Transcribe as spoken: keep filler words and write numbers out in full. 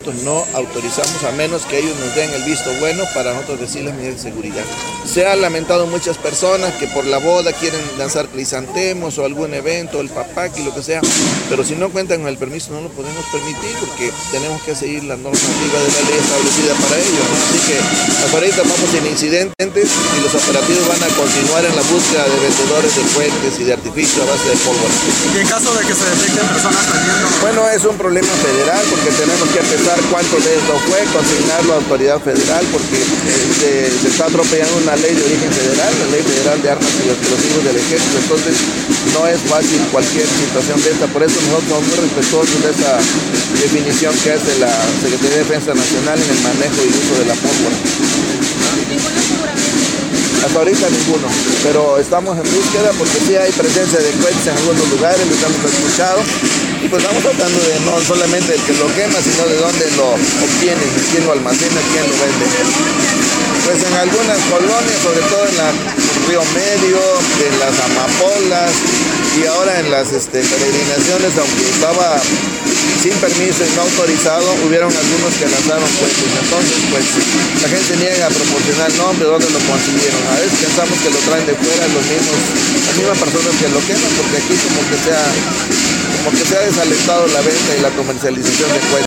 no autorizamos a menos que ellos nos den el visto bueno para nosotros decir las medidas de seguridad. Se han lamentado muchas personas que por la boda quieren lanzar crisantemos o algún evento, el papaqui, lo que sea, pero si no cuentan con el permiso no lo podemos permitir porque tenemos que seguir la normativa de la ley establecida para ello, ¿no? Así que hasta ahorita vamos sin incidentes y los operativos van a continuar en la búsqueda de vendedores de fuentes y de artificio a base de pólvora. Y en caso de que se detecten personas vendiendo... Bueno, es un problema federal porque tenemos que empezar cuánto de esto fue, consignarlo a autoridad federal porque este, se está atropellando una ley de origen federal, la ley federal de armas y explosivos del ejército, entonces no es fácil cualquier situación de esta, por eso nosotros somos muy respetuosos de esa definición que hace la Secretaría de Defensa Nacional en el manejo y uso de la pólvora. Hasta ahorita ninguno, pero estamos en búsqueda porque sí hay presencia de cohetes en algunos lugares, los hemos escuchado y pues vamos tratando de no solamente el que lo quema, sino de dónde lo obtiene, quién lo almacena, quién lo vende. Pues en algunas colonias, sobre todo en la Río Medio, en las amapolas y ahora en las este, peregrinaciones, aunque estaba sin permiso y no autorizado, hubieron algunos que lanzaron cohetes. Entonces, pues la gente niega a proporcionar el nombre, dónde lo consiguieron. A veces pensamos que lo traen de fuera los mismos, las mismas personas que lo queman, porque aquí como que se ha, como que se ha desalentado la venta y la comercialización de cohetes.